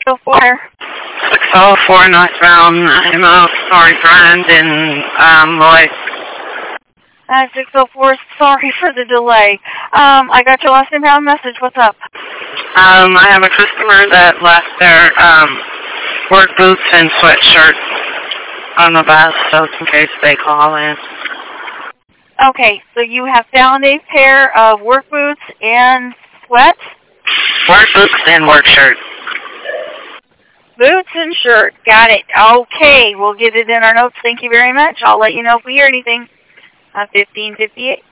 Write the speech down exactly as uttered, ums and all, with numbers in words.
oh four? six oh four northbound. I'm a sorry friend in um, Lloyd. Uh, six oh four, sorry for the delay. Um, I got your last inbound message. What's up? Um, I have a customer that left their um, work boots and sweatshirt on the bus, so in case they call in. Okay, so you have found a pair of work boots and sweats? Work boots and work shirt. Boots and shirt. Got it. Okay, we'll get it in our notes. Thank you very much. I'll let you know if we hear anything. Uh, fifteen fifty-eight.